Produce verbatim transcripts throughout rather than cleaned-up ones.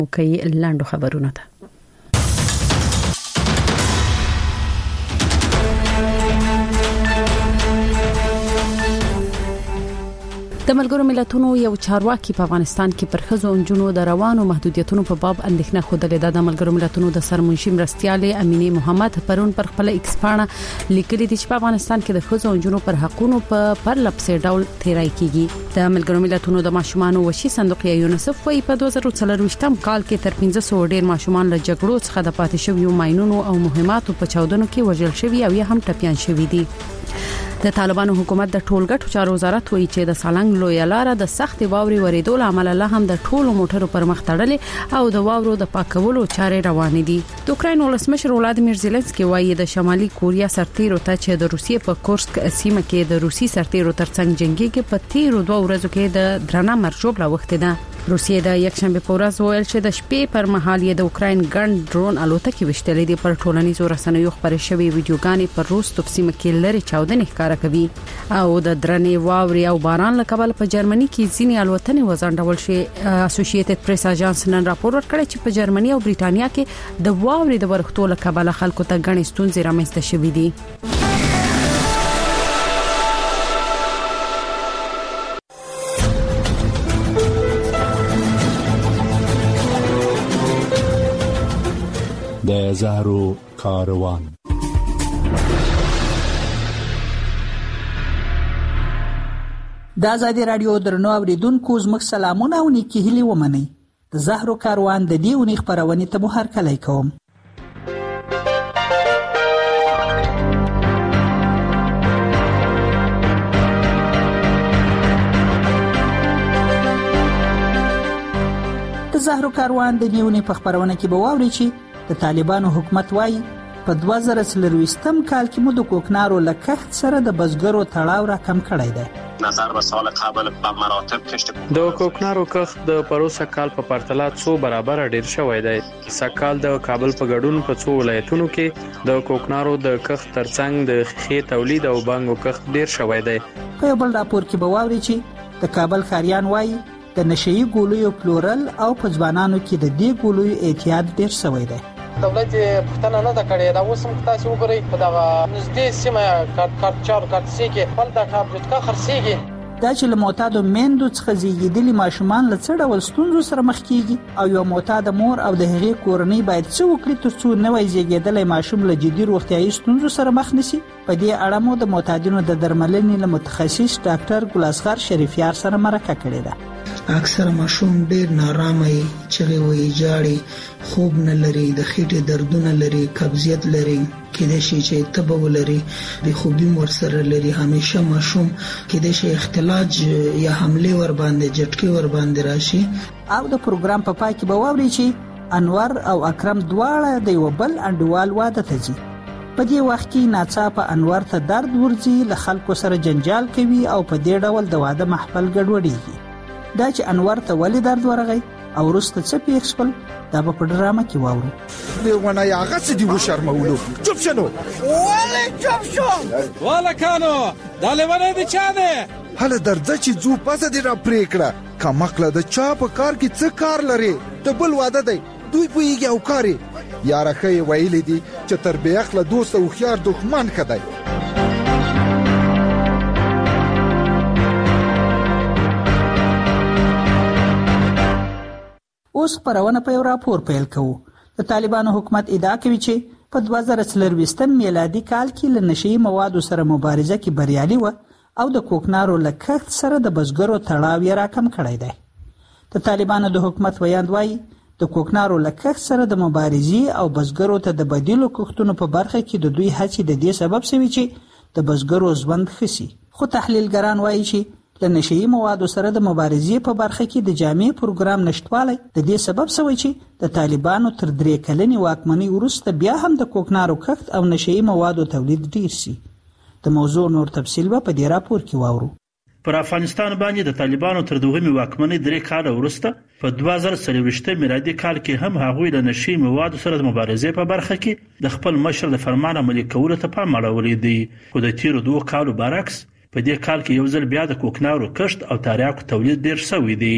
کوي لاندو خبرونه ده. د ملګرو ملتونو یو چارواکي په افغانستان کې پر ښځو او نجونو د روانو محدودیتونو په باب اندېښنه خوده لیده. د ملګرو ملتونو د سرمنشي مرستيالې امینه محمد پرون پر خپل ایکس پاڼه لیکلي دي چې په افغانستان کې د ښځو او نجونو پر حقوقو په پرلپسې ډول تیرای کیږي. د ملګرو ملتونو د ماشومانو وشي صندوق یونیسف وايي په دوه زره څلرويشتم کال کې تر پنځه سوه ډیر ماشومان له جګړو څخه د پاتې شویو ماینونو او مهماتو په چاودنو کې وژل شوي او یا هم ټپيان شوي دي. د طالبانو حکومت د ټولګټو چارو وزارت وایي چې د سالنګ لوی لاره د سخت واوري ورېدو لامل له هم د ټولو موټرو پر مخ تړلې او د واورو د پاکولو چارې روانې دي. د اوکراین ولسمشر ولادیمیر زيلنسکي وایي د شمالي کوریا سرتیرو ته چې د روسیې په کورسک سیمه کې د روسي سرتیرو ترڅنګ جنگي کې په تیرو دوه ورځو کې د درنه مرجوب لا وخت ده. روسیې د یکشنبه په ورځ ویل چې د شپې پر مهال یې د اوکراین ګڼ ډرون الوتکې وشتلې دي. پر ټولنیزو رسنیو خبرې شوې ویډیوګانې پر روس سیمه کې لري چاودنې ښکارا کوي او د درنې واوري او باران له کبل په جرمني کې ځینې الوتنې وزندول شي. اسوسییټډ پریس اژانس نن راپور ورکړی چې په جرمني او بریټانیا کې د واوري د ورښتو له کبل خلکو ته ګڼې ستونزې رامنځته شوې دي. د زهرو کاروان. د آزادي رادیو درنو اوریدونکو زموږ سلامونه او نیکی هیلې ومنئ. د زهرو کاروان د دې اونۍ خپرونې ته مو هرکلی کوم. د زهرو کاروان د دې اونۍ په خپرونه کې به واورئ چې د طالبانو حکومت وايي په دوه زره څلرويشتم کال کې مو د کوکنارو له کښت سره د بزګرو تړاو را کم کړی دی. نظر به سال قبل په مراتب کشت د کوکنارو کښت د پروسه کال په پرتله څو برابر ډیر شوی دی. سکهال د کابل په ګډون په څو ولایتونو کې د کوکنارو د کښت ترڅنګ د خې تولید او بانګو کښت ډیر شوی دی. په بل راپور کې به واورئ چې د کابل خاریان وايي د نشئی ګولویو پلورل او په ځوانانو کې د دې ګولویو اعتیاد ډیر شوی دی. دولت پښتنه نه دا کړې دا اوس هم تاسو وګورئ په دا نږدې سیمه کارت چار کارت سي کې بل دا ټابلټ کا خرڅيږي. دا چې له معتادو میندو څخه زیږیدلي ماشومان له څه ډول ستونزو سره مخ کیږي او یو معتاده مور او د هغې کورنۍ باید څه وکړي ترڅو نوی زیږیدلی ماشوم له جدي روغتیايي ستونزو سره مخ نشي. په دې اړه مو د معتادینو د درملنې له متخصص ډاکټر ګلاسغر شریفیار سره مرکه کړې ده. اکثر ماشوم ډیر نارامه وي، چغې وي، جاړي، خوب نه لري، د خېټې دردونه لري، قبضیت لري، کله شي چې تبه ولري، د خوبي مور سره لري. همیشه ماشوم کله شي اختلاج یا حمله ور باندې جټکی ور باندې راشي. او د پروګرام په پای کې به واوري چې انور او اکرم دواړه د یو بل انډوال واده ته ځي. په دې وخت کې ناڅاپه انور ته درد ورځي، له خلکو سره جنجال کوي او په دې ډول د واده محفل ګډوډيږي. دا چې انور ته ولې درد ورغی او وروسته څه پیښ شول دا به په ډرامه کې واورو. دیوانه یا غڅ دی و شرمولو چوپ شنو ولې چوپ شو ولا کانو دا لیوانه دي چا ده هله درځه چې زو پاسه دی را پریکړه کمقله د چا په کار کې څه کار لري ته بل واده دی دوی پویږي او کاری یاره خې ویلې دي چې تر بیخله دوست او خيار دښمن کدی. اوس خبرونه په یو راپور پیل کوو. د طالبانو حکومت ادعا کوي چې په دوه زره څلرويشتم میلادي کال کې له نشئی موادو سره مبارزه کې بریالي و او د کوکنارو له کښت سره د بزګرو تړاو یې راکم کړی دی. د طالبانو د حکومت ویاند وایي د کوکنارو له کښت سره د مبارزې او بزګرو ته د بدیلو کښتونو په برخه کې د دوی هڅې د دې سبب شوي چې د بزګرو ژوند ښه شي. خو تحلیلګران وایي چې له نشئی موادو سره د مبارزې په برخه کې د جامع پروګرام نشټوالی د دې سبب شوی چې د طالبانو تر درې کلنې واکمنۍ وروسته بیا هم د کوکنارو کښت او نشئی موادو تولید ډیر شي. د موضوع نور تفصیل به په دې راپور کې واورو. پر افغانستان باندې د طالبانو تر دوهمې واکمنۍ درې کاله وروسته په دوه زره څلرويشتم میلادي کال کې هم هغوی د نشئی موادو سره د مبارزې په برخه کې د خپل مشر د فرمان عملي کولو ته پام اړولی دی. خو د تیرو دوه کالو برعکس په دې کال کې یو ځل بیا د کوکنارو کښت او تریاکو تولید ډیر شوی دی.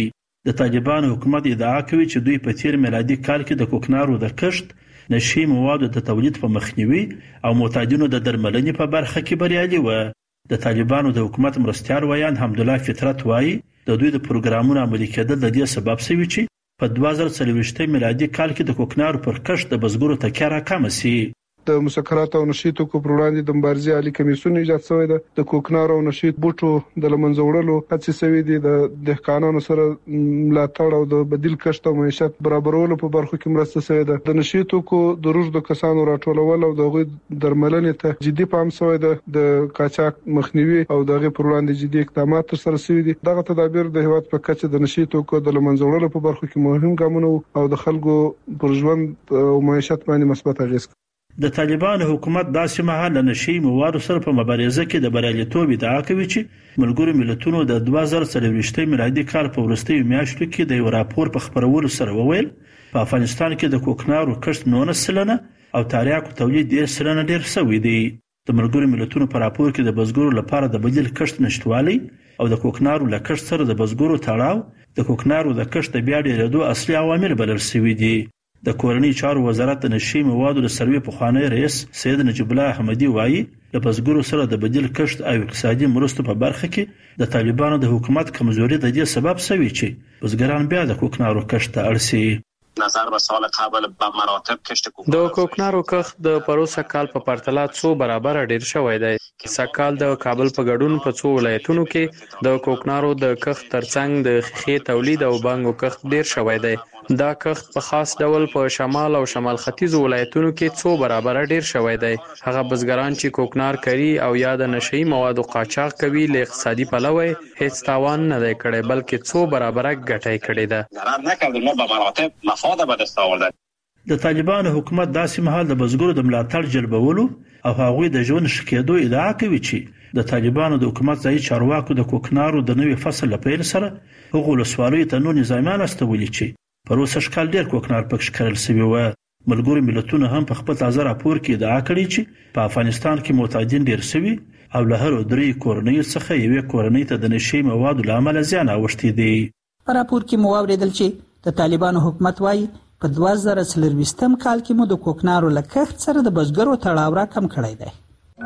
د طالبانو حکومت ادعا کوي چې دوی په تیر میلادي کال کې د کوکنارو د کښت، نشي موادو د تولید په مخنیوي او معتادینو د درملنې په برخه کې بریالي و. د طالبانو د حکومت مرستیال ویان حمدالله فطرت وایي د دوی د پروګرامونو عملي کېدل د دې سبب شوی چې په دوه زره څلوېښت میلادي کال کې د کوکنارو پر کښت د بزګرو تکیه راکمه شي. د مسکرات او نشي توکو پر وړاندې د مبارزې عالی کمیسیون ایجاد شوی دی. د کوکنارو او نشي بوټو د لمنځه وړلو هڅې شوې دي. د دهقانانو سره ملاتړ او د بدیل کښت او معیشت برابرولو په برخو کې مرسته شوې ده. د نشي توکو د روږدو کسانو راټولول او د هغوی درملنې ته جدي پام شوی ده. د قاچاق مخنیوي او دغه پر وړاندې جدي اقدامات ترسره شوي دي. دغه تدابیر د هیواد په کچه د نشي توکو د لمنځه وړلو په برخو کې مهم ګامونه او د خلکو پر ژوند او معیشت باندې مثبت اغیز کوي. د طالبانو حکومت داسې مهال له نشي موادو سره په مبارزه کې د بریالیتوب ادعا کوي چې ملګرو ملتونو د دوه زره څلوېښت میلادي کال په وروستیو میاشتو کې د یو راپور په خپرولو سره وویل په افغانستان کې د کوکنارو کښت نولس سلنه او تریاکو تولید ډېر سلنه ډېر شوی دی. د ملګرو ملتونو په راپور کې د بزګرو لپاره د بدیل کښت نشټوالي او د کوکنارو له کښت سره د بزګرو تړاو د کوکنارو د کښت د بیا ډېرېدو اصلي عوامل بلل شوي دي. د کورنۍ چارو وزارت د نشي موادو د سروې پخوانی رئیس سید نجیب الله احمدي وایي د بزګرو سره د بدیل کښت او اقتصادي مرستو په برخه کې د طالبانو د حکومت کمزوري د دې سبب شوی چې بزګران بیا د کوکنارو کښت ته اړ شي. نظر به سال قبل به مراتب کشت کوکنارو د کوکنارو کښت د پروسه کال په پرتله څو برابر ډیر شوی دی. سکهال د کابل په ګډون په څو ولایتونو کې د کوکنارو د کښت ترڅنګ د خې تولید او بانګو کښت ډیر شوی دی. دا کښت په خاص ډول په شمال او شمال ختیځ ولایتونو کې څو برابر ډیر شوی دی. هغه بزګران چې کوکنار کوي او یا د نشئی موادو قاچاق کوي له اقتصادي پلوه هیڅ تاوان نه دی کړی بلکې څو برابر ګټه کړې ده. ضرر نکرد ما به مراتب مفاد به دست آورده. د طالبانو حکومت داسې مهال د بزګرو د ملاتړ جلبولو او هغوی د ژوند شکېدو ادعا کوي چې د طالبانو د حکومت ځای چارواکو د کوکنارو د نوي فصل لپاره سره هغه لسوالۍ ته نو نظامیان استولي چې پروسه شکل ډیر کوکنار پکښ کړل شوی و. ملګرو ملتونو هم په خپل تازه راپور کې ادعا کړې چې په افغانستان کې معتادین ډیر شوي او له هر درې کورنۍ څخه یوې کورنۍ ته د نشي موادو لامل زیان اوښتي دي. په راپور کې مو اوریدل چې د طالبانو حکومت وايي په دوه زره څلوېښتم کال کې مو د کوکنارو له کښت سره د بزګرو تړاو را کم کړی دی.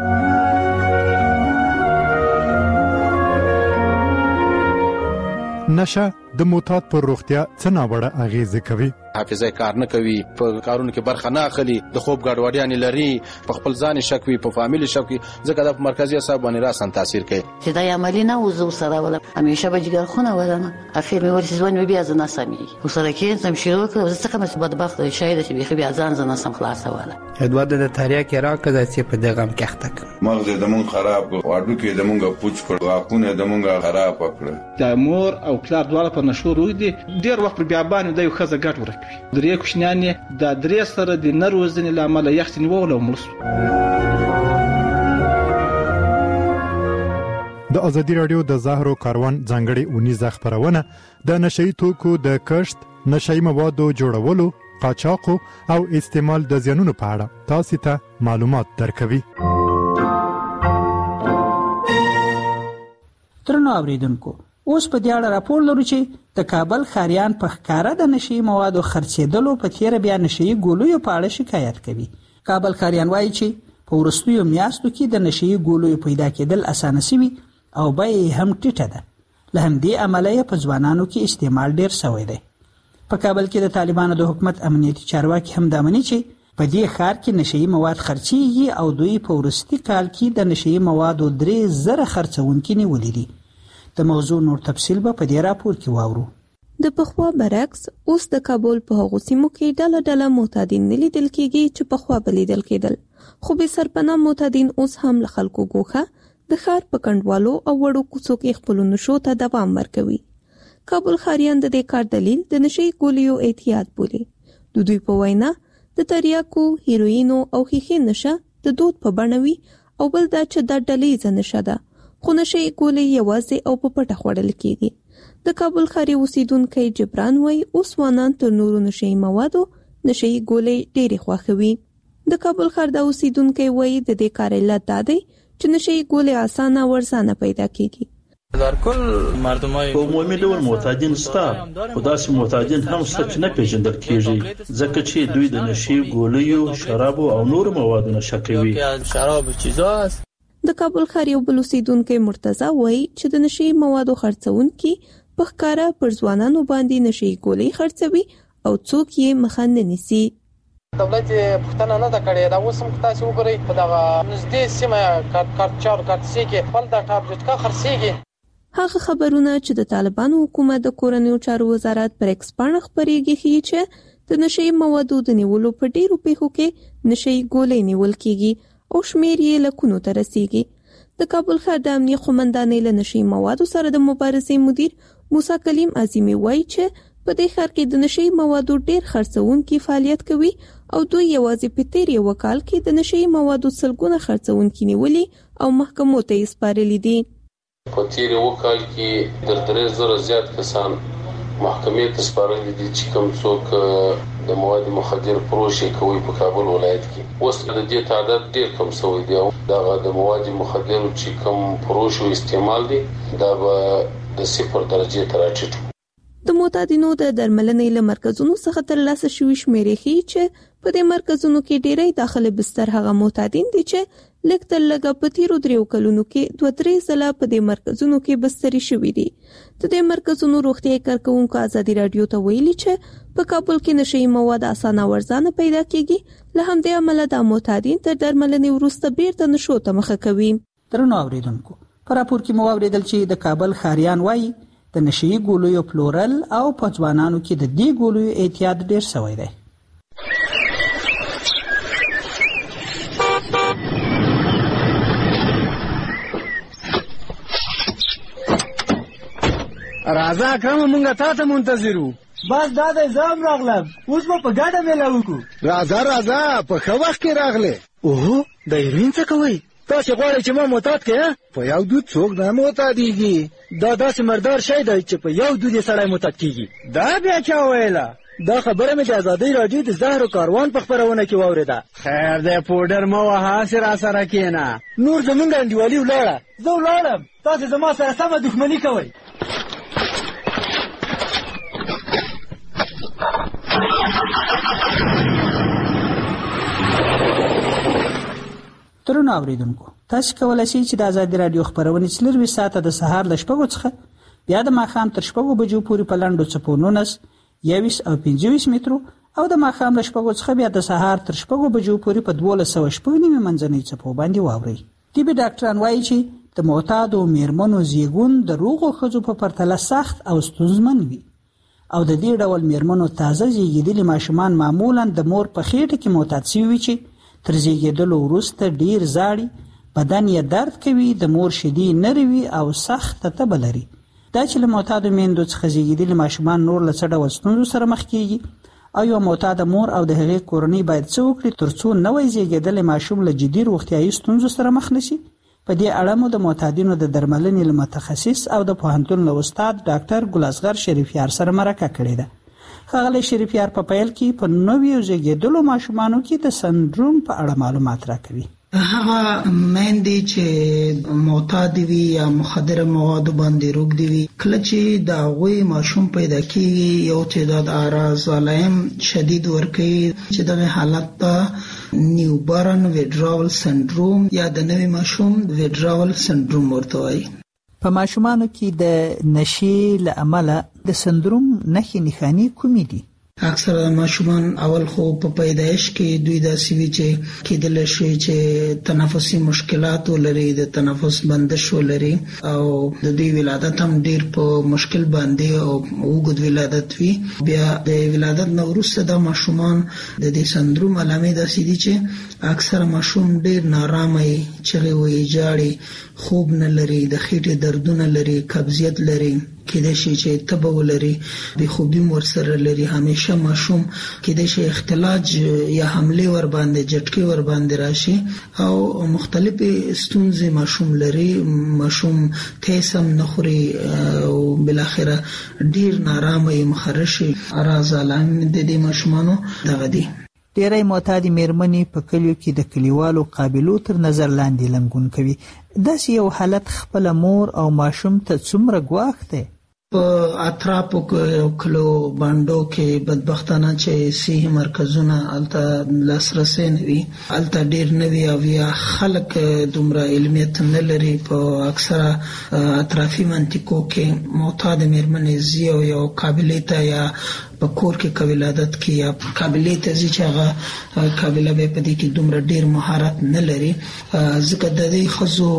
نشه د معتاد پر روغتیا څه ناوړه اغیزه کوي. حافظه کار نه کوي، په کارونو کې برخه نه اخلي، د خوب ګډوډیاں لري، په خپل ځان شک وي، په فامیلی شک وي، ځکه د مرکزی اعصاب باندې راسن تاثیر کوي. چې دا عملی نه وزو سره ولا همیشه به جګر خونه ودانه اخر مې ورسې ځوان بیا ځنه سمي وسره کې سم شروع کړ ځکه مې بدبخت شاید چې بيخي بیا ځان ځنه سم خلاص ولا ادواد د تاریا کې راکړه چې په دغه ام کېختک مغز د مون خراب کړ، واډو کې د مونږه پوچ کړ، واقونه د مونږه خراب کړ. د مور او پلار دواړه په نشو روي دي ډیر وخت پر بیا باندې د یو خزه ګټ ورکوي. درې کوشنیان د درې سره د نروزنې لامل یخت نیول او مرس. د ازادي رادیو د زهرو کاروان ځانګړي اونیزه خبرونه د نشئی توکو د کښت، نشئی موادو جوړولو، قاچاق او استعمال د زیانونو په اړه تاسو ته معلومات درکوي. ترنو اوریدونکو اوس په دې اړه راپور لرو چې د کابل خاریان په ښکارا د نشئی موادو خرڅېدلو په تیر بیا نشئی ګولویو په اړه شکایت کوي. کابل خاریان وایي چې په ورستیو میاشتو کې د نشئی ګولویو پیدا کېدل اسانه شوي او بیه هم ټیټه ده. له همدې امله په ځوانانو کې استعمال ډیر شوی دی. په کابل کې د طالبانو د حکومت امنیتي چارواکي هم دامني چې په دې ښار کې نشئی مواد خرڅېږي او دوی په ورستي کال کې د نشئی موادو درې زره خرڅونکي نیولي دي. د موضوع نور تفصیل به په دې راپور کې واورو. د پخوا برعکس اوس د کابل په هغو سیمو کې ډله ډله معتادین نه لیدل کېږي چې پخوا به لیدل کېدل، خو بې سرپناه معتادین اوس هم له خلکو ګوښه د ښار په کنډوالو او وړو کوڅو کې خپلو نشو ته دوام ورکوي. کابل ښاریان د دې کار دلیل د نشئی ګولیو اعتیاد بولي. د دوی په وینا د تریاکو، هیروینو او ښیښې نشه د دود په بڼه وي او بل دا چې دا ډلهییزه نشه ده، خو نشئی ګولۍ یوازې او په پټه خوړل کېږي. د کابل ښاري اوسیدونکی جبران وایي اوس ځوانان تر نورو نشئی موادو نشئی ګولۍ ډېرې خوښوي. د کابل ښار د اوسیدونکی وایي د دې کار علت دا دی چې نشئی ګولۍ اسانه او ارزانه پیدا کېږي. در کل مردمای په عمومي ډول معتادین ستا خو داسې معتادین هم ستا چې نه پیژندل کیږي ځکه چې دوی د نشي ګولیو شرابو او نور موادو نشه کوي. شراب چیزا است. د کابل ښار یو بل اوسیدونکو مرتضی وایي چې د نشي موادو خرڅونکي په ښکارا پر ځوانانو باندې نشي ګولۍ خرڅوي او څوک یې مخه نه نیسي. دولت پښتنه نه دا کړی دا اوس هم تاسو وګورئ په دغه نږدې سیمه کارت چار کارت سي کې بل دا ټابلټ کا خرڅيږي. هغه خبرونه چې د طالبانو حکومت د کورنیو چارو وزارت پر ایکس باندې خبرېږي چې د نشي موادو د نیولو په ډیرو پیښو کې نشي ګولۍ نیول کیږي او شمیر یې لکونو ته رسیږي. د کابل ښار د امنیت قومندانۍ له نشي موادو سره د مبارزې مدیر موسی کلیم عظیمی وایي چې په دې ښار کې د نشي موادو ډیر خرڅونکي فعالیت کوي او دوی یوازې په تیر یو کال کې د نشي موادو سلګونه خرڅونکي نیولي او محکمو ته یې سپارلي دي. په تیر یو کال کې د درې زره زیات کسان محکمې ته سپارلي دي چې کوم څوک د مواد مخدر پروشي کوي په کابل ولایت کې. اوس د دې تعداد ډیر کم شوی دی او دا د مواد مخدر چې کوم پروشي استعمال دي دا به د صفر درجه ته راټیټ. د معتادینو د درملنې له مرکزونو څخه ترلاسه شوي شمیرې ښیي چې په دې مرکزونو کې ډېری داخله بستر هغه معتادین دي چې لږ تر لږه په تیرو دریو کلونو کې دوه درې ځله په دې مرکزونو کې بستري شوي دي. د دې مرکزونو روغتیايي کارکوونکو ازادي راډیو ته ویلي چې په کابل کې نشي مواد اسانه ورزانه پیدا کیږي، له همدې امله د معتادین تر درملنې وروسته بیرته نشو ته مخه کوي. درنو اوریدونکو، په راپور کې مو اوریدل چې د کابل ښاریان وایي د نشي ګولیو پلورل او په ځوانانو کې د دې ګولیو اعتیاد ډیر شوی دی. راځه کوم مونږه تاسو منتظرو. بس دا د زام راغلم، اوس په ګډه مېلا وکړو. راځه راځه په خو وخت کې راغله. اوه د هیروین څه کوي؟ تاسو غواړئ چې ما معتاد کړئ؟ په یو دود څوک نه معتادیږي. دا داسې مردار شی دی چې په یو دود یې سړی معتاد کیږي. دا بیا چا ویله؟ دا خبره مې د ازادۍ راډیو د زهرو کاروان په خپرونه کې واورېده. خیر دی پوډر مه وهه، هسې راسره کښېنه. نور زمونږ انډیوالي ولاړه. زه ولاړم، تاسې زما سره سمه دښمني کوئ. درنو اوریدونکو، تاسو کولای شئ چې د ازادي رادیو خبرونه څلور ساعته د سهار ل شپږو څخه بیا د ماښام تر شپږو بجو پورې په لاندو چپو نونس یویس او پنځویس مترو او د ماښام ل شپږو څخه بیا د سهار تر شپږو بجو پورې په دولس سوه شپږ نیمه منځنۍ چپو باندې واورئ. طبي ډاکټران وایي چې د معتادو میرمنو زیږون د روغو ښځو په پرتله سخت او ستونزمن وي او د دې ډول میرمنو تازه زیږیدلي ماشومان معمولا د مور په خېټه کې معتاد شوي وي چې تر زیږیدلو وروسته ډیر زاړي، بدن یې درد کوي، د مور شیدې نری وي او سخت تبه لري. دا چې له معتادو میندو څخه زیږیدلي ماشومان نور له څه ډول ستونزو سره مخ کیږي او یو معتاده مور او د هغې کورنۍ باید څه وکړي ترڅو نوی زیږیدلی ماشوم له جدي روغتیایي ستونزو سره مخ نشي. په دې اړه مو د معتادینو د درملنې له متخصص او د پوهنتون له استاد ډاکټر ګلاسغر شریفیار سره مرکه کړې ده. ښاغلی شریفیار په پیل کې په نویو زیږیدلو ماشومانو کې د سندروم په اړه معلومات راکوي. هغه میندې چې معتاد وي یا مخدره مواد باندې روږدي وي، کله چې د هغوی ماشوم پیدا کېږي یو تعداد اعراض علایم شدید ورکوي چې دغه حالت ته نیوبارن ویډراول سندروم یا د نوي ماشوم ویډراول سندروم ورته وایي. په ماشومانو کې د نشي له امله د سندروم نښې نښانې کومې دي؟ اکثره ماشومان اول خو په پیدایش کې دوی داسې وي چې کېدل شي چې تنفسي مشکلات ولري، د تنفس بندش ولري او د دوی ولادت هم ډیر په مشکل باندې او اوږد ولادت وي. بیا د ولادت نه وروسته د ماشومان د دې سندروم علامې داسې دي چې اکثره ماشوم ډیر نارامه وي، چغې وهي، جاړي، خوب نه لري، د خېټې دردونه لري، قبضیت لري، کېدای شي چې تبه ولري، بې خوبي ورسره لري، همیشه ماشوم کېدای شي اختلاج یا حمله ور باندې جټکي ور باندې راشي او مختلفې ستونزې ماشوم لري. ماشوم تیسم نخوري او بل اخره ډیر نارامه مخرشي اراز علامه د دې ماشومانو دغه دي. ډېری معتادې میرمنې په کلیو کې د کلیوالو قابلو تر نظر لاندې لنګون کوي. داسې یو حالت خپل مور او ماشوم ته څومره ګواښ دی؟ په اطرافو کې کلو باندو کې بدبختانه چې صحي مرکزونه الته لاسرسي نه وي، الته ډیر نه وي او یا خلک دومره علمیت نه لري. په اکثره اطرافي منطقو کې معتاد میرمنې زیو یو قابلیت یا په کور کې قابلیت کې یا قابلیت چې هغه قابلیت به په دې کې دومره ډیر مهارت نه لري، ځکه د دې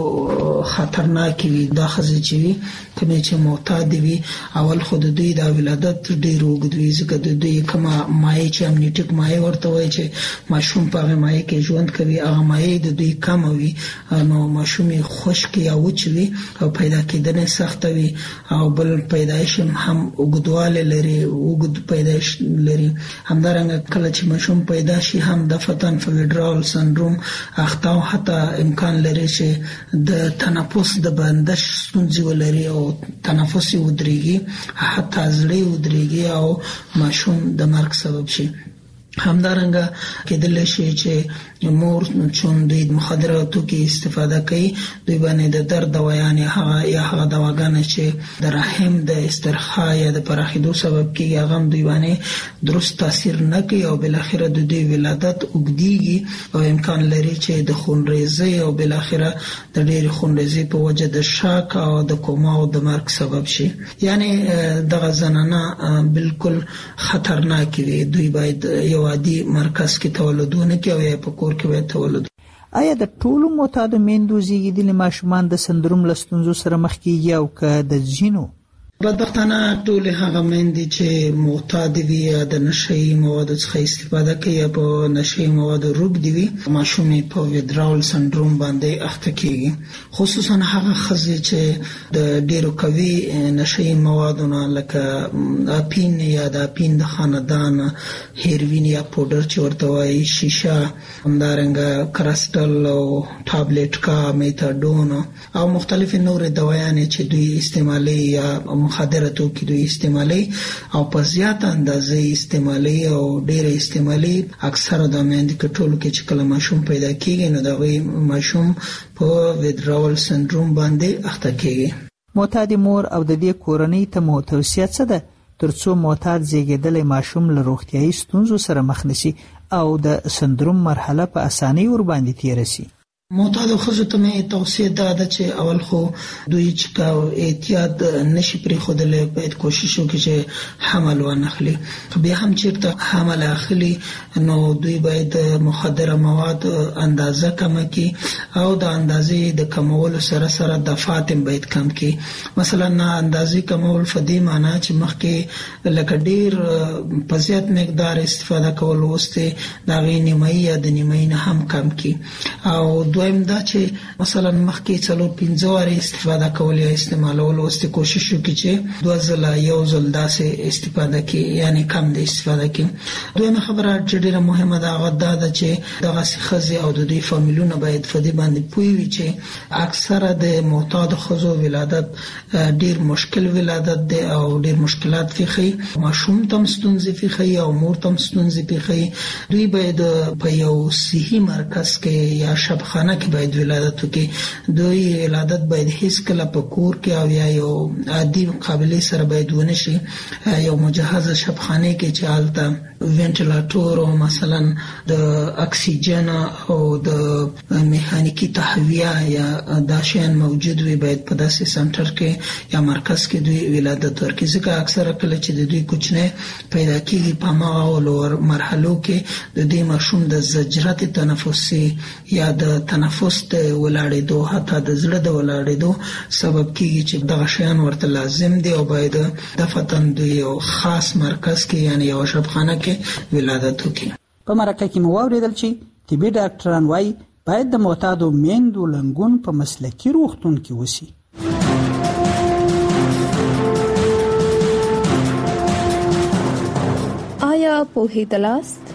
خزو خطرناک وي. دا خزې چې وي کومې چې معتاد وي اول خود دوی د ولادت ډیر وګدوي، ځکه د دوی کومه مایع چې امنیټیک مایع ورته وایي چې ماشوم په هغه مایع کې ژوند کوي، هغه مایع د دوی کم وي، نو ماشوم خشک یا وچ وي او پیدا کېدنه سخت وي او بل پیدایش هم وګدواله لري، وګد پیدایش لري. همدارنګه کله چې ماشوم پیدا شي هم د فتن فیډرال سندروم اخته او حتی امکان لري چې د تنفس د بندش ستونزې ولري او تنفس ودرېږي، حتی زړه ودرېږي او ماشوم د مرګ سبب شي. همدارنګه کېدل شي چې مور چون د مخدراتو کې استفاده کوي، دوی باندې د درد دوايان یا هغه دواګانې چې د رحم د استرخاء یا د پراخېدو سبب کېږي هغه دوی باندې درست تاثیر نه کوي او بل اخره د دوی ولادت وګديږي او امکان لري چې د خونریزۍ او بل اخره د ډېر خونریزۍ په وجه د شاک او د کوما او د مرګ سبب شي. یعنی دغه زنانه بالکل خطرناک دي. دوی باید یو عادي مرکز کې تولدونه کوي او یا په کور کې وي تولد. آیا د ټولو معتادو میندو زیږیدلي ماشومان د سندروم له ستونزو سره مخ کیږي او که د ځینو؟ بدبختانه ټول هغه میندې چې معتاد وي یا د نشهیي موادو څخه استفاده کوي یا په نشهیي موادو روږدي وي، ماشوم په ویدراول سندروم باندې اخته کیږي. خصوصا هغه ښځې چې د ډیرو قوي نشهیي موادو نه لکه اپین یا د اپین د خاندان، هیروین یا پودر چې ورته وایي، شیشه، همدارنګه کرسټل او ټابلیټ کا میتاډون او مختلف نور دوايانې چې دوی استعمالي یا مخدراتو کې دوی استعمالي او په زیات اندازې استعمالي او ډېر استعمالي. اکثره د میندې کې ټولو کې چې کله ماشوم پیدا کیږي نو دا ماشوم په ویدراول سندروم باندې اخته کیږي. معتاد مور او د دې کورنۍ ته مو توصیه څه ده ترڅو معتاد زیږیدلی ماشوم له روغتیايي ستونزو سره مخ نشي او د سندروم مرحله په اسانۍ ور باندې تیر شي؟ معتاد ښځو ته مې توصیه دا ده چې اول خو دوی چې کا احتیاط نشي پرې خودلې، باید کوشش وکړي چې حمل ونخلي. بیا هم چیرته حمل اخلي نو دوی باید مخدره مواد اندازه کم کړي او د اندازې د کمولو سره سره دفعات باید کم کړي. مثلا اندازې کمول فدی معنا چې مخکې لکه ډیر په زیات مقدار استفاده کول وسته دا غي نیمه یا د نیمه نه هم کم کړي. او دویم دا چې مثلا مخکې څلور پنځه واره استفاده کول یا استعمالول وسته کوشش وکړي چې دوه ځله یو ځل داسې استفاده کړي، یعنی کم د استفاده کړي. دویمه خبره چې ډیره مهمه ده هغه دا ده چې دغه ښځې او د دوی فامیلونه باید فدی باندې پوي وي چې اکثره د معتاد ښځو ولادت ډیر مشکل ولادت دی او ډیر مشکلات فيخي، ماشوم تم ستونزې فيخي او مور تم ستونزې فيخي. دوی باید په یو صحي مرکز کې یا شبخانه کې باید ولادت وکړي. دوی ولادت باید هیڅ کله په کور کې او یا یو عادي قابلیت سره باید ونشي، یو مجهزه شبخانه کې چې حالت وینټیلاتور او مثلا د اکسیجن او د میخانیکی تهویه یا دا شیان موجود وي، باید په داسې سنټر کې یا مرکز کې دوی ولادت ورکړي. ځکه اکثره کله چې د دوی کوچنی پیدا کیږي په هغه لوړ مرحلو کې د دې ماشوم د زجرت تنفسي یا د تنفس د ولاړېدو حتی د زړه د ولاړېدو سبب کیږي چې دغه شیان ورته لازم دي او باید د فتن دوی یو خاص مرکز کې یعنی یو شبخانه کې ولادت وکړي. په مرکه کې مو واوریدل چې طبي ډاکټران وايي باید د معتادو میندو لنګون په مسلکي روغتون کې وسی. آیا پوهیدلاست؟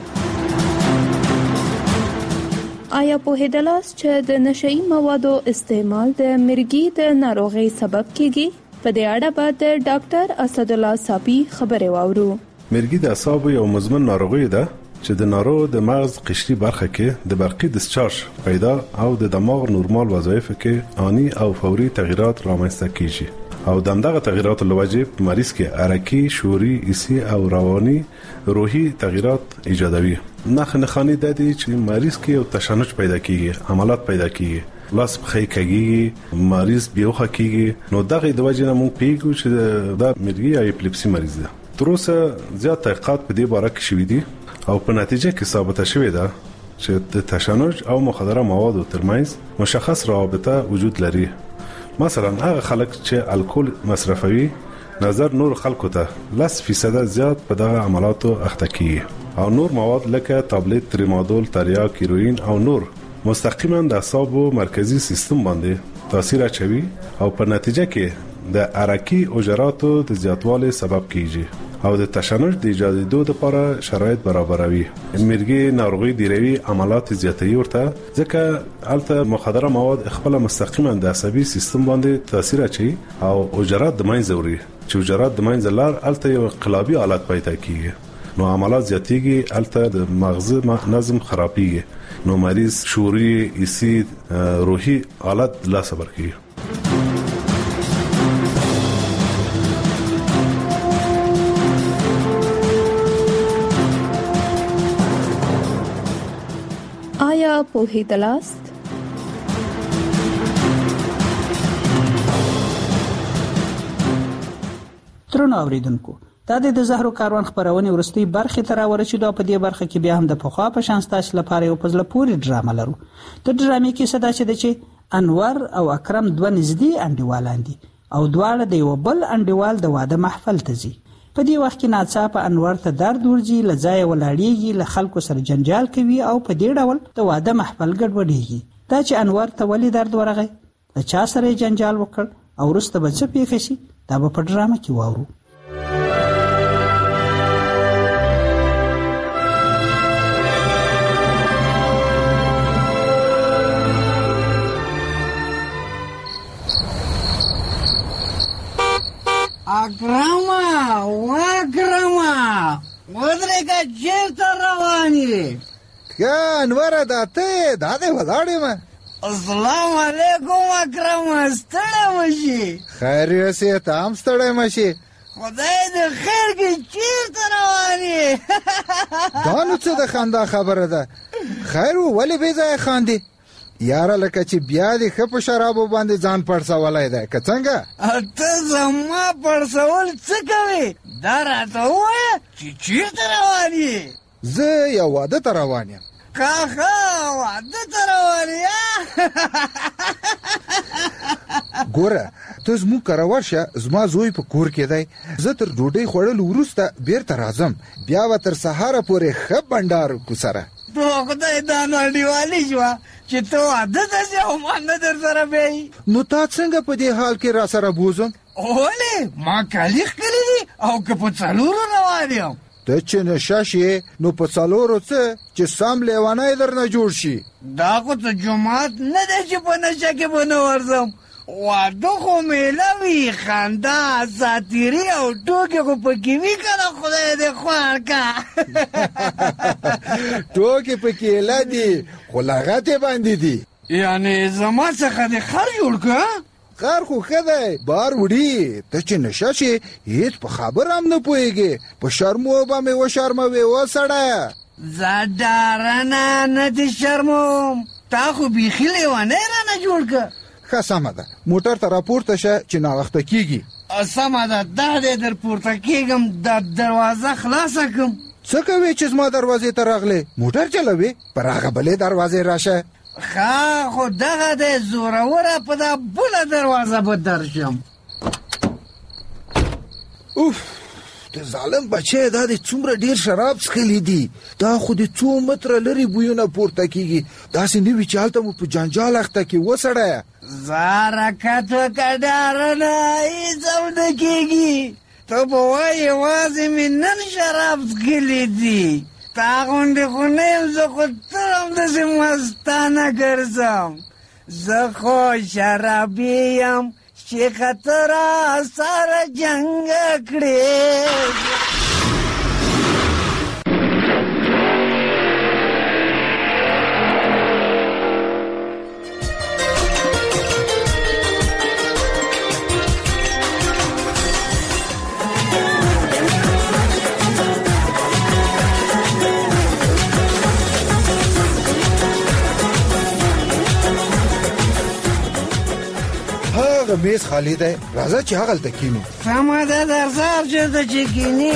آیا پوهیدلاست چې د نشئی موادو استعمال د مرګي د ناروغۍ سبب کیږي؟ په دې اړه به د ډاکټر اسد الله صابي خبرې واورو. مرګي د اعصابو یو مزمن ناروغي ده چې د نارو د مغز قشري برخه کې د برقي ډسچارج پیدا او د دماغ نورمال وظایف کې آنی او فوري تغیرات رامنځته کیږي او دغه تغیرات لوجه په مریض کې حرکي، شعوري، حسي او رواني روحي تغیرات ایجادوي. نخ نخانی د دې چې مریض کې یو تشنج پیدا کیږي، عملات پیدا کیږي، لاس بخې کېږي، مریض بیوخه کیږي. نو دغه د وجه نه مونږ پیګو چې د مرګي یا اپلیپسي مریض ده. تر اوسه زیات تحقیقات په دې باره کې شوي دي او په نتیجه کې ثابته شوې ده چې د تشنج او مخدره موادو ترمنځ مشخص رابطه وجود لري. مثلا هغه خلک چې الکول مصرفوي نظر نور خلکو ته لس فیصد زیات په دغه عملاتو اخته کیږي او نور مواد لکه تابلت، تریمادول، تریاک، هیروین او نور مستقیما د اعصابو مرکزی سیستم باندې تاثیر اچوي او په نتیجه کې د حرکي حجراتو د زیاتوالي سبب کیږي او د تشنج د ایجادېدو لپاره شرایط برابروي. مرګي ناروغي ډیروي عملات زیاتوي ورته ځکه الته مخدره مواد خپل مستقیما د عصبي سیستم باندې تاثیر اچي او حجرات د منځ وړي چې حجرات د منځ لار الته یو انقلابي حالت پیدا کیږي. نو عملات زیاتېږي، الته د مغز نظم خرابېږي، نو مریض شعوري، حسي، روحي حالت لا صبر کوي. آیا پوهیدلاست؟ ترنو اوریدونکو، دا د زهرو کاروان خبرونه ورستي برخه تر ورچې دا په دې برخه کې بیا هم د پوخا په شان ستاسو لپاره یو پزله پوری ډرامه لرو. د ډرامې کې صدا چې د چې انور او اکرم دوه نږدې انډیوالان دي او دواړه د یو بل انډیوال د واده محفل ته ځي. په دې وخت کې ناڅاپه انور ته درد ورځي، لځای ولاړیږي، له خلکو سره جنجال کوي او په دې ډول د واده محفل ګډوډیږي. دا چې انور ته ولې درد ورغی، د چا سره جنجال وکړ او وروسته به څه پیښ شي، دا به په ډرامه کې واورو. اکرما و اکرما ودرګه چیرته روانې؟ که انوره دا ته دا دې ولاړې ما. السلام علیکم اکرما، ستړی مشي؟ خیر یې ته هم ستړی مشي. خدای دې خیر کې چیرته روانې؟ دا نو څه د خندا خبره ده؟ خیر ولې بې ځایه خاندې؟ یاره لکه چې بیا دې ښه په شرابو باندې ځان پړسولی دی که څنګه؟ ته زما پړسول څه کوې؟ دا راته ووایه چې چېرته روان یې؟ زه یو واده ته روان یم. کاښه واده ته روان یې؟ ګوره ته زموږ کره ورشه، زما زوی په کور کې دی. زه تر ډوډۍ خوړلو وروسته بیرته راځم، بیا به تر سهاره پورې ښه بنډار وکړو سره. په خدای دا نړیوالي شوه چې ته واده ته ځې او ما نه در سره بیایي. نو تا څنګه په دې حال کې را سره بوزم؟ ولې ما کالي ښکلي دي او که په څلورو روان یم. ته چې نشه شې نو په څلورو څه چې سم لیونی درنه جوړ شي. دا خو ته جومات نه دی چې په نشه کې به نه ورځم. واده خو میله وي، خندا، ساتیري او ټوکې خو پکې وي که نه، خدای دې خوار که. ټوکې پکې ایله دي خو لغتې باندې دي. یعنې زما څخه دې خر جوړ که؟ خر خو ښه دی، بار وړي. ته چې نشه شې هېڅ په خبر هم نه پوهېږې، په شرمو به مې وشرموې. و سړیه زه ډارنه نه دې شرموم، تا خو بیخي لیونی رانه جوړ که. ښه سمه ده، موټر ته راپورته شه چې ناوخته کېږي. سمه ده، دا دی در پورته کېږم، دا دروازه خلاصه کړم. څه کوې چې زما دروازې ته راغلې؟ موټر چلوې؟ پر هغه بلې دروازې راشه. ښه خو دغه دی زوروره، په دا بله دروازه به درشم. اوف د ظالم بچی، دا دې څومره ډېر شراب څښلي دي. دا خو د څو متره لرې بویونه پورته کېږي. داسې نه وي چې هلته مو په جنجال اخته کړي. وسړیه زه حرکت وکړه ډارنه، هېڅ هم نه کېږي. ته به وایې یوازې مې نن شراب څښلي دي. تا غوندې خو نه یم، زه خو تل همداسې مستانه ګرځم. زه خو شرابي یم چې خطره سره جنګ کړې. دغه میز خالی دی راځه چې هغلته کینو سمه ده درځه چېرته چې کینې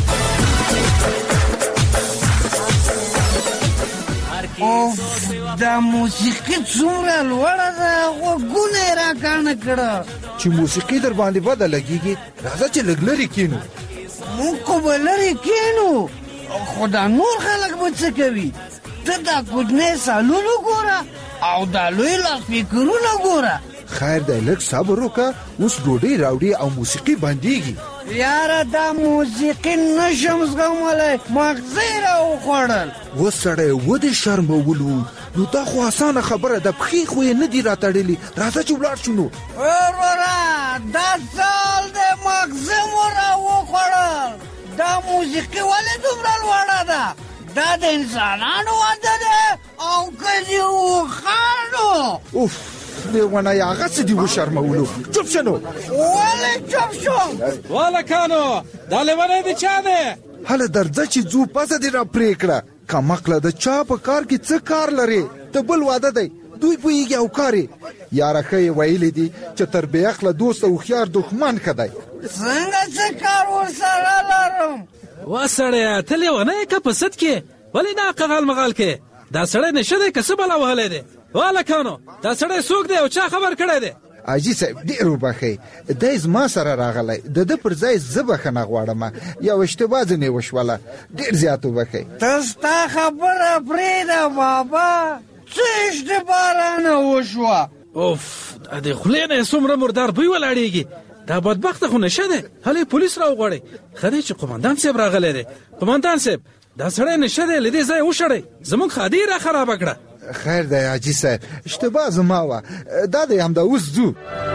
اوف دا موسیقي څومره لوړه ده غوږونه یې راکاڼه کړه چې موسیقي در باندې بده لګېږي راځه چې لږ لرې کینو موږ خو به لرې کینو خو دا نور خلک به څه کوي ته دا کوچنی سالون وګوره او دا لوی لاسپیکرونه ګوره خیر دی لږ صبر وکړه اوس ډوډۍ راوړي او موسیقي بندېږي یاره دا موسیقي نشم زغملی مغزه یې راوخوړل اوس سړی ودې شرمولو نو دا خو اسانه خبره ده پښې خو یې نه دي راتړلي راځه چې ولاړ شو نو وروره دا سال د مغزه مو راوخوړل دا موسیقي ولې دومره لوړه ده دا د انسانانو واده ده او که دې اوښانو اوف لیونی هغه څه دې وشرمولو چوپ شه نو ولې چوپ شوم والکانو دا لیونی د چا دی هله درځه چې ځو پزه دې را پرې کړه کمقله د چا په کار کې څه کار لرې ته بل واده دی دوی پوهېږي او کار یې یاره ښه یې ویلي دي چې تر بېعقله دوست او هوښیار دښمن ښه دی څنګه څه کار ورسره لرم وا سړیه ته لیونی یې که په سد کې ولې نه قغال مغال کې دا سړی نشه دی که څه بلا وهلی دی والکانو دا سړی څوک دی او چا خبر کړی دی حاجي صاحب ډېر وبښئ دی زما سره راغلی د ده پر ځای زه بښنه غواړم یو اشتباه ځینې وشوله ډېر زیات وبښئ ته ستا خبره پرېږده بابا څه اشتباه رانه وشوه اوف د خولې نه یې څومره مردار بوی ولاړېږي دا بدبخته خو نشه دی هلې پولیس راوغواړئ ښه دی چې قمندان صاحب راغلی دی قمندان صاحب دا سړی نشه دی له دې ځایه وشړئ زموږ ښادي یې را خرابه کړه خیر دی حاجي صاحب اشتباه زما وه دا دی همدا اوس ځو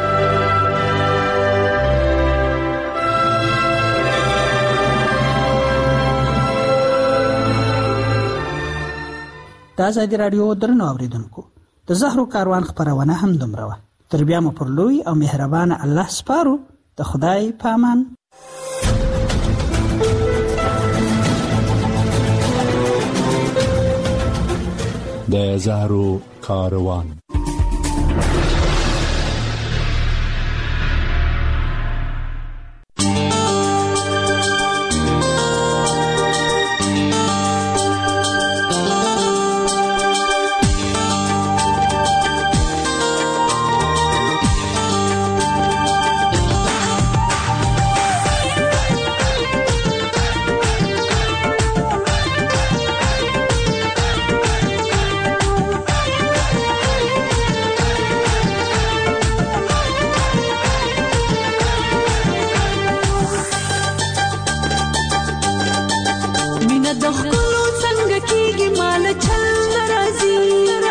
د ازادي راډیو درنو اوریدونکو د زهرو کاروان خپرونه هم دومره وه تر بیا مو پر لوی او مهربانه الله سپارو د خدای په امان د زهرو کاروان د خپلو څنګه کېږي مال چل ناراضي